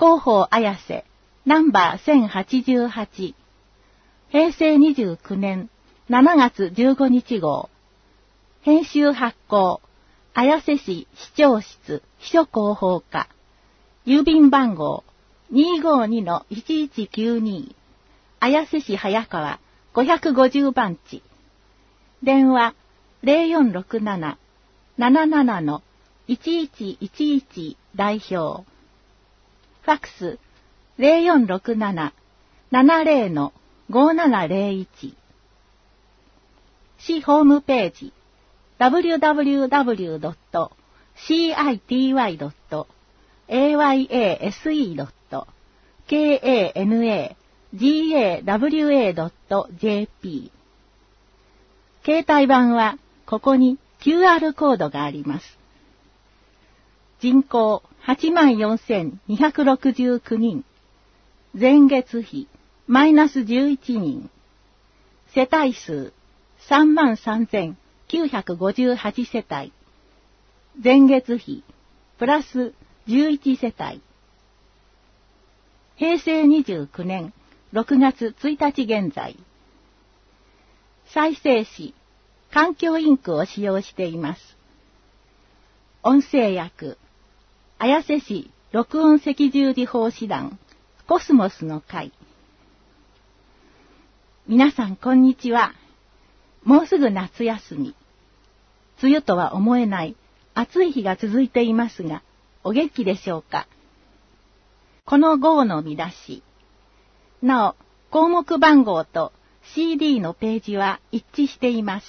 広報綾瀬、ナンバー1088、平成29年7月15日号、編集発行、綾瀬市市長室秘書広報課、郵便番号 252-1192、綾瀬市早川550番地、電話 0467-77-1111 代表、ファックス 0467-70-5701、市ホームページ www.city.ayase.kanaGAWA.jp、 携帯版はここに QR コードがあります。人口 84,269 人、前月比マイナス11人、世帯数 33,958 世帯、前月比プラス11世帯。平成29年6月1日現在、再生紙、環境インクを使用しています。音声訳、綾瀬市録音赤十字奉仕団コスモスの会。皆さんこんにちは。もうすぐ夏休み。梅雨とは思えない暑い日が続いていますが、お元気でしょうか。この号の見出し。なお、項目番号と CD のページは一致しています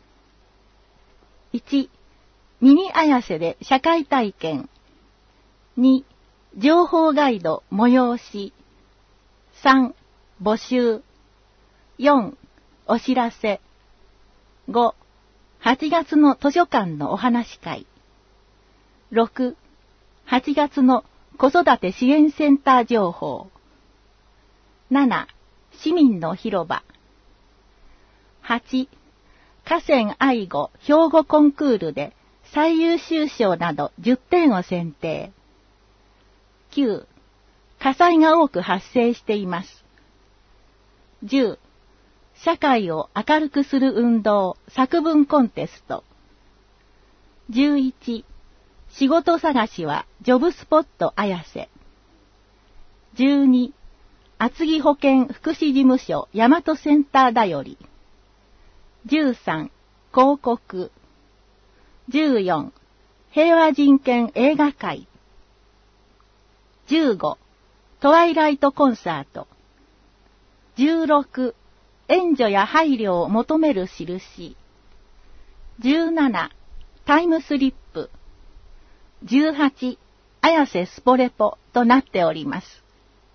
。1、ミニ綾瀬で社会体験。2、情報ガイド催し。3、募集。4、お知らせ。5、8月の図書館のお話会。6、8月の子育て支援センター情報。7、市民の広場。8、河川愛護標語コンクールで最優秀賞など10点を選定。9、火災が多く発生しています。10、社会を明るくする運動作文コンテスト。11、仕事探しはジョブスポット綾瀬。12、厚木保健福祉事務所大和センターだより。13、広告。14、平和人権映画会。15、トワイライトコンサート。16、援助や配慮を求める印。17、タイムスリップ。18、綾瀬スポレポとなっております。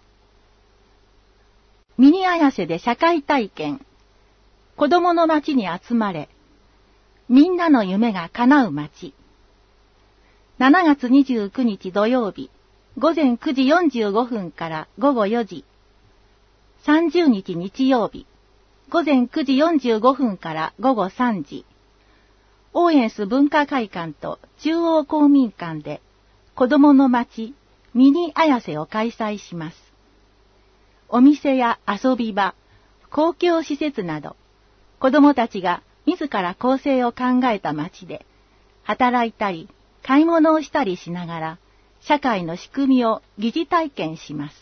ミニ綾瀬で社会体験。子供の街に集まれ。みんなの夢が叶う街。7月29日土曜日、午前9時45分から午後4時。30日日曜日、午前9時45分から午後3時。オーエンス文化会館と中央公民館で子供の街ミニ綾瀬を開催します。お店や遊び場、公共施設など、子供たちが自ら構成を考えた街で、働いたり、買い物をしたりしながら、社会の仕組みを疑似体験します。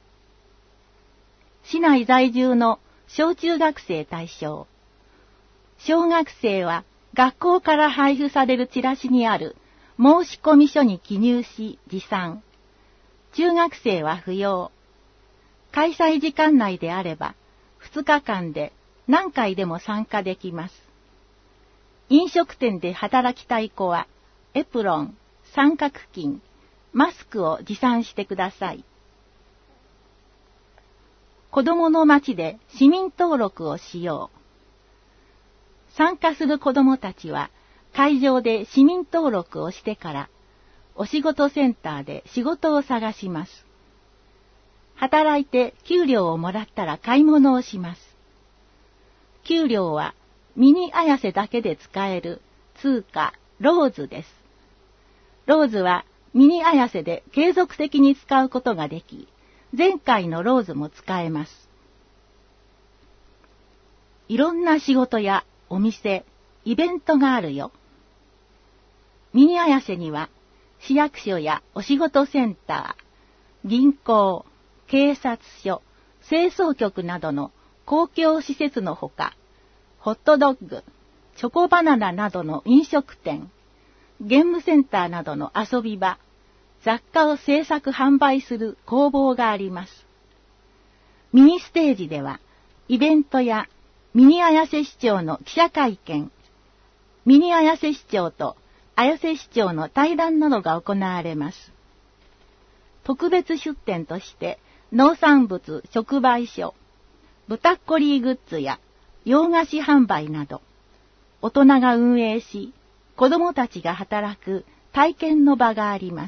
市内在住の小中学生対象。小学生は学校から配布されるチラシにある申込書に記入し持参。中学生は不要。開催時間内であれば2日間で何回でも参加できます。飲食店で働きたい子はエプロン、三角巾、マスクを持参してください。子どもの街で市民登録をしよう。参加する子どもたちは会場で市民登録をしてからお仕事センターで仕事を探します。働いて給料をもらったら買い物をします。給料はミニ綾瀬だけで使える通貨ローズです。ローズはミニ綾瀬で継続的に使うことができ、前回のローズも使えます。いろんな仕事やお店、イベントがあるよ。ミニ綾瀬には市役所やお仕事センター、銀行、警察署、清掃局などの公共施設のほか、ホットドッグ、チョコバナナなどの飲食店、ゲームセンターなどの遊び場、雑貨を製作販売する工房があります。ミニステージでは、イベントやミニ綾瀬市長の記者会見、ミニ綾瀬市長と綾瀬市長の対談などが行われます。特別出店として農産物直売所、豚っこりグッズや洋菓子販売など、大人が運営し、子供たちが働く体験の場があります。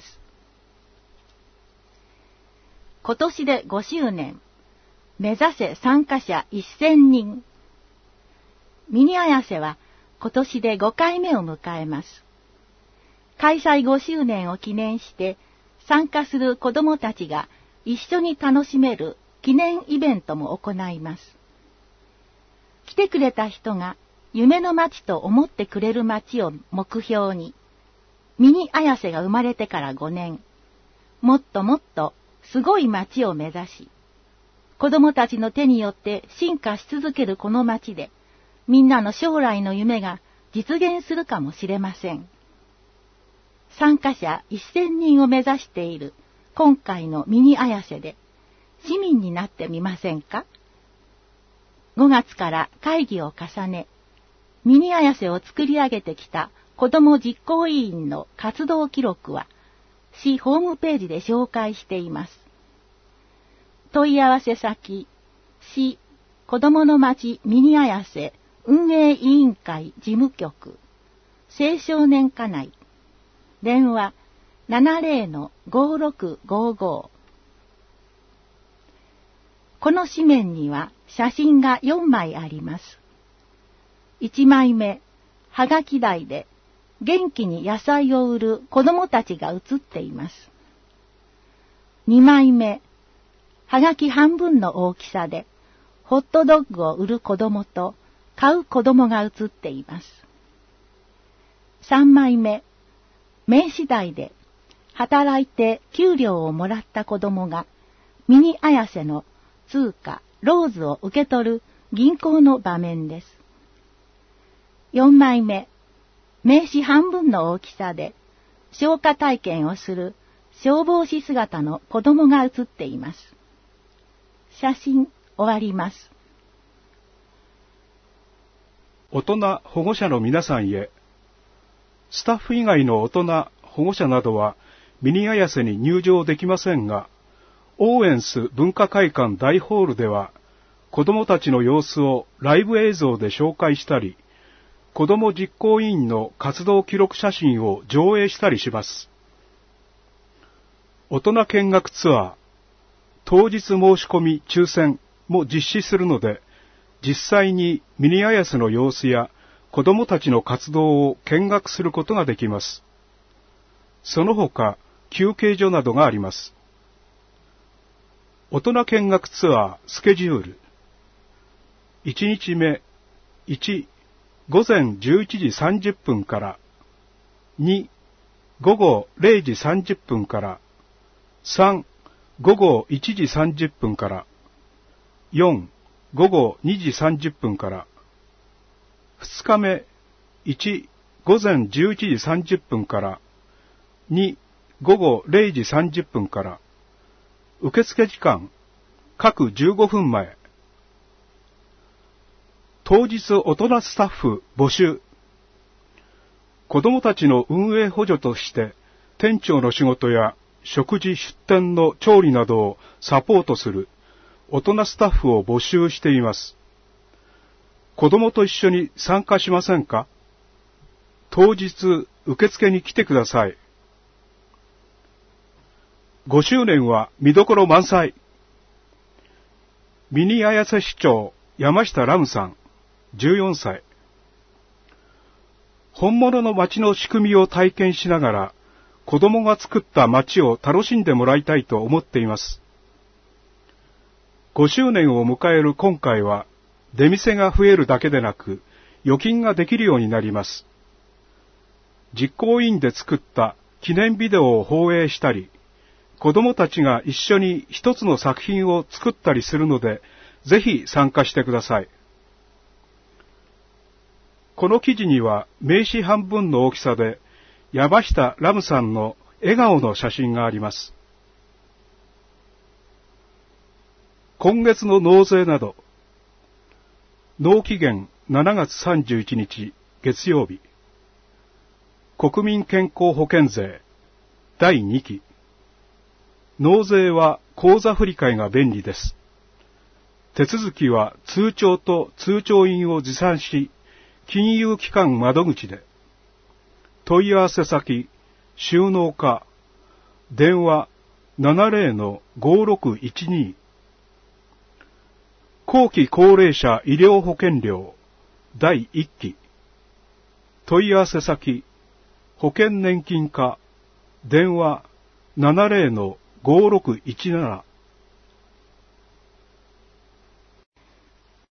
今年で5周年、目指せ参加者1000人。ミニ綾瀬は今年で5回目を迎えます。開催5周年を記念して参加する子どもたちが一緒に楽しめる記念イベントも行います。来てくれた人が夢の街と思ってくれる街を目標に、ミニ綾瀬が生まれてから5年、もっともっとすごい街を目指し、子どもたちの手によって進化し続けるこの街で、みんなの将来の夢が実現するかもしれません。参加者1000人を目指している今回のミニ綾瀬で市民になってみませんか？ 5 月から会議を重ね、ミニ綾瀬を作り上げてきた子ども実行委員の活動記録は市ホームページで紹介しています。問い合わせ先、市子どもの街ミニ綾瀬運営委員会事務局、青少年課内、電話 70-5655。 この紙面には写真が4枚あります。1枚目、はがき台で元気に野菜を売る子供たちが写っています。2枚目、はがき半分の大きさでホットドッグを売る子供と買う子供が写っています。3枚目、名刺台で働いて給料をもらった子供がミニ綾瀬の通貨ローズを受け取る銀行の場面です。4枚目、名刺半分の大きさで消火体験をする消防士姿の子供が写っています。写真終わります。 大人保護者の皆さんへ、スタッフ以外の大人保護者などはミニ綾瀬に入場できませんが、オーエンス文化会館大ホールでは子どもたちの様子をライブ映像で紹介したり、子ども実行委員の活動記録写真を上映したりします。大人見学ツアー、当日申し込み抽選も実施するので、実際にミニ綾瀬の様子や子どもたちの活動を見学することができます。その他、休憩所などがあります。大人見学ツアースケジュール。1日目、1、午前11時30分から、2、午後0時30分から、3、午後1時30分から、4、午後2時30分から、2日目、1、午前11時30分から、2、午後0時30分から、受付時間、各15分前。当日大人スタッフ募集。子どもたちの運営補助として、店長の仕事や食事出店の調理などをサポートする大人スタッフを募集しています。子どもと一緒に参加しませんか？当日受付に来てください。5周年は見どころ満載。ミニ綾瀬市長山下ラムさん、14歳。本物の街の仕組みを体験しながら、 子供が作った街を楽しんでもらいたいと思っています。5周年を迎える今回は、出店が増えるだけでなく、預金ができるようになります。実行委員で作った記念ビデオを放映したり、子供たちが一緒に一つの作品を作ったりするので、ぜひ参加してください。この記事には名刺半分の大きさで、山下ラムさんの笑顔の写真があります。今月の納税など、納期限7月31日月曜日、国民健康保険税第2期、納税は口座振替が便利です。手続きは通帳と通帳印を持参し、金融機関窓口で、問い合わせ先、収納課、電話 70-5612、後期高齢者医療保険料第1期、問い合わせ先、保険年金課、電話 70-5617、